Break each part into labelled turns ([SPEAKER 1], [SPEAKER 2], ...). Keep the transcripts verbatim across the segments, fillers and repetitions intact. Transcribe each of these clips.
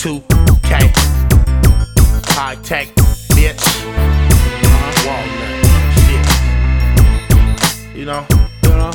[SPEAKER 1] two K, high tech, bitch. Uh-huh. Walnut, shit. You know, you know.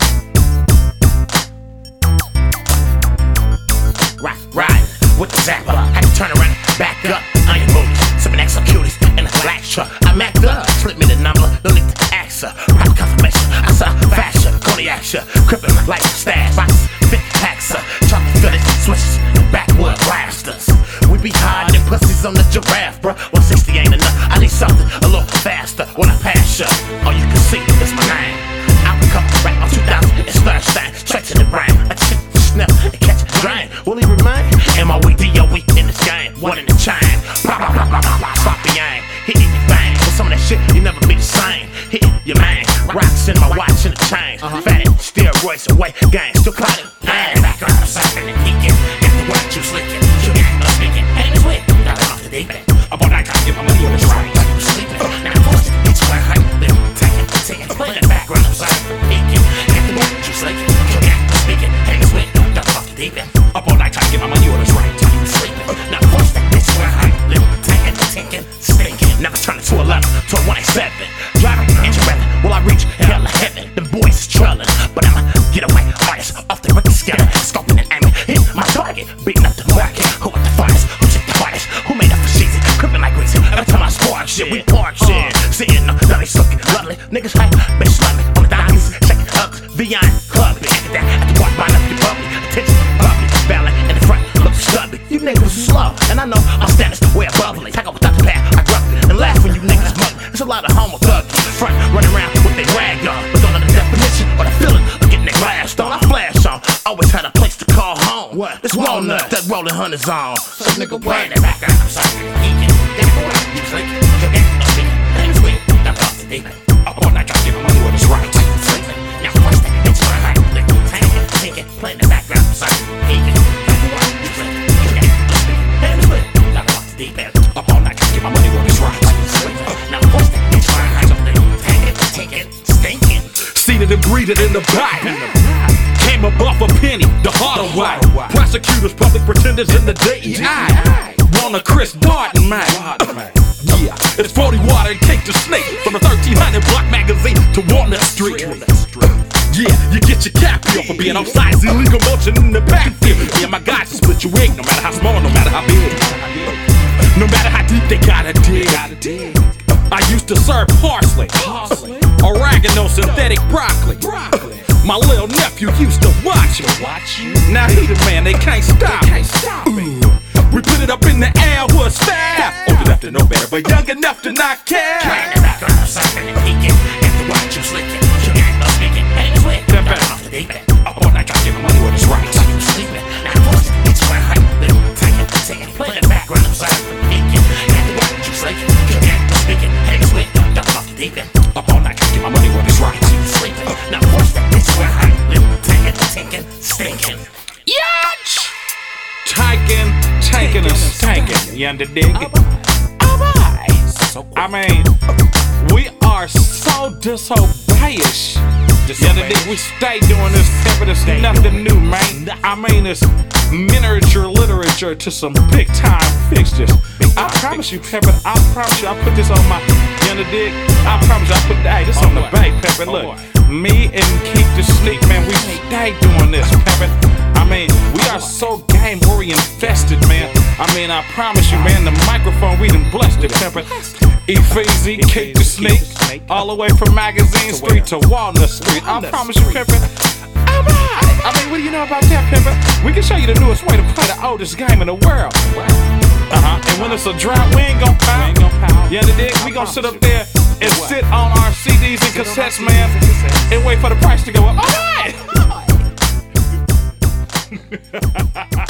[SPEAKER 1] Right, right, with the zapper. Had to turn around, back up. Iron booty, sipping exo cuties in a black truck. I macked up, slip me the number, no need to ask her. Private confirmation, I saw fashion, cognac, crippin' like stash, boxes, big packs, chocolate fillets, switches, backwood blasters. We be hiding pussies on the giraffe, bruh. one sixty ain't enough, I need something a little faster when I pass ya. All you can see is my name. Outcome, right on two thousand, it's Thursday, straight to the brain. A chick, snap, and catch a drain. Will he remain? M O E D O E in this game, one in the chain. Blah, blah, blah, blah, blah, blah, sloppy aim. Hitting your bang, with some of that shit, you never be the same. Hitting your man, rocks in my watch and the chains. Uh-huh. Fatty, steroids away, gang, still clotting. Bang, back around, sucking and geeking. Got the watch you slicking, you got no speaking. Hang this way, got it off the deep end. Up all night, gotta get my money on the right. You sleeping, now I'm forced, it's where I live. Taking, taking, play in the background, I'm sorry, geeking. Got the watch you slicking, you got no speaking. Hang this way, got it off the deep end. Up all night, trying to get my money on the right. You sleeping, now I'm forced, it's where I live. Taking, taking, stinking. Never turn it to eleven, to a one eighty-seven. Driving, engine revving, will I reach hell or heaven? Them boys is trailing, but I'ma get away. Artists off the record scatter, scoping and aiming, hit my target, beating up the market. Who with the finest? Who check the hardest? Who made up for cheesy? Crippin' like greasy. Every time I spark shit, we park shit. Sitting on belly sucking, lovely niggas hype, bitch lovely on the diamonds, shaking hugs, V I club, after that, at the walk by up your bubbly, attention, bubbly, ballet in the front, look stubby. You niggas slow, and I know I'm standing way above it. Take up without the pad, I gruff it, and laugh when you niggas mug. There's a lot of homo thugs front running around with their rag on, but don't know the definition or the feeling of getting their blast on. I flash on, always had a place to call home. What? This walnut that rolling hundreds on. So nigga wait in the background, I'm sorry, geeking. That boy, you sleeping, you got no speaking. Things weak, that's off the deep end. Up all night, gotta get my money when it's right. Sleeping, now what's that? It's where I live. Tanking, thinking, play in the background, I'm sorry, geeking. That boy, you sleeping, you got no speaking. Things weak, that's off the deep end. Up all night, gotta get my money when it's right. Sleeping, now what's that? It's where I live. Tanking, thinking, stinking.
[SPEAKER 2] Seated and breathing in the back. Came up off a penny, the harder way. Prosecutors, public pretenders in the D E I. Want a Chris Darden, man. Yeah, it's forty water and cake to snake. From the thirteen hundred block magazine to Walnut Street. Yeah, you get your cap off for being outside, illegal motion in the backfield. Yeah, my guys will split your wig, no matter how small, no matter how big. No matter how deep they gotta dig. I used to serve parsley, oregano, synthetic broccoli. My little nephew used to watch me. Now he the man, they can't stop me. Ooh. We put it up in the air with staff. Old enough to know better, but young enough to not care.
[SPEAKER 1] Playing the background, sucking and geeking. Got the watch you slicking, you got no speaking. Hang this way, got it off the deep end. Up all night, gotta get my money when it's right. So you sleeping, now I'm forced, it's where I live. Taking, taking, play in the background, I'm sorry, geeking. Got the watch you slicking, you got no speaking. Hang this way, got it off the deep end. Up all night, gotta get my money when it's right. So you sleeping, now I'm forced, it's where I live. Taking, taking, stinking.
[SPEAKER 2] Yatch! Taking, taking and stinking. You under dig? I mean, we are so disobeyous. You under dig? We stay doing this, but it's nothing new, man. I mean, it's miniature literature to some big time fixtures. I promise you, Pepper, I promise you, I put this on my, you under dig? I promise you, I put that, hey, this on the bay, Pepper. Look, me and Keep the Sneak, man, we stay doing this, Pepper. I mean, we are so game infested, man. I mean, I promise you, man, the microphone, we done blessed it, Pepper. Ephesy, Keep the Sneak, all the way from Magazine Street to Walnut Street. I promise you, Pepper. Alright. I mean, what do you know about that, Pepper? We can show you the newest way to play the oldest game in the world. Uh-huh. And when it's a drought, we ain't gon' pout. Yeah, the dig, we gon' sit up there and sit on our C Ds and cassettes, man, and wait for the price to go up. Alright.